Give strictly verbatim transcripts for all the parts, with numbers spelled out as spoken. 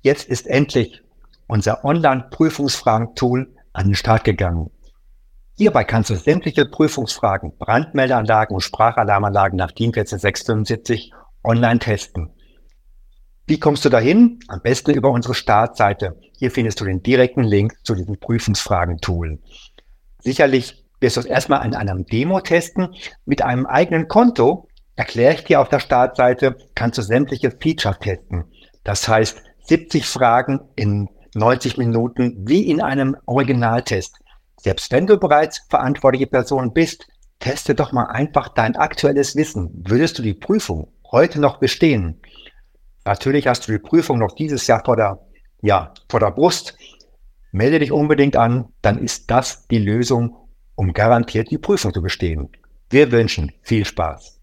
Jetzt ist endlich unser Online-Prüfungsfragen-Tool an den Start gegangen. Hierbei kannst du sämtliche Prüfungsfragen, Brandmeldeanlagen und Sprachalarmanlagen nach DIN eins vier sechs fünf online testen. Wie kommst du dahin? Am besten über unsere Startseite. Hier findest du den direkten Link zu diesem Prüfungsfragen-Tool. Sicherlich wirst du es erstmal in einem Demo testen. Mit einem eigenen Konto, erkläre ich dir auf der Startseite, kannst du sämtliche Features testen. Das heißt, siebzig Fragen in neunzig Minuten wie in einem Originaltest. Selbst wenn du bereits verantwortliche Person bist, teste doch mal einfach dein aktuelles Wissen. Würdest du die Prüfung heute noch bestehen? Natürlich hast du die Prüfung noch dieses Jahr vor der, ja, vor der Brust. Melde dich unbedingt an, dann ist das die Lösung, um garantiert die Prüfung zu bestehen. Wir wünschen viel Spaß.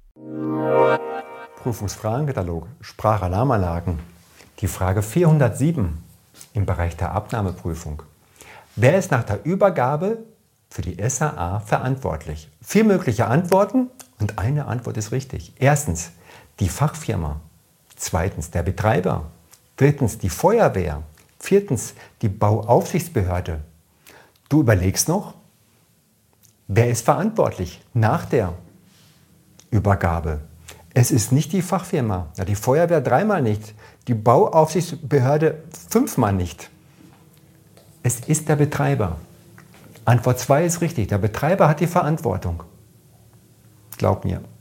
Prüfungsfragenkatalog, Sprachalarmanlagen. Die Frage vierhundertsieben im Bereich der Abnahmeprüfung. Wer ist nach der Übergabe für die S A A verantwortlich? Vier mögliche Antworten und eine Antwort ist richtig. Erstens die Fachfirma, zweitens der Betreiber, drittens die Feuerwehr, viertens die Bauaufsichtsbehörde. Du überlegst noch, wer ist verantwortlich nach der Übergabe? Es ist nicht die Fachfirma, die Feuerwehr dreimal nicht, die Bauaufsichtsbehörde fünfmal nicht. Es ist der Betreiber. Antwort zwei ist richtig, der Betreiber hat die Verantwortung. Glaub mir.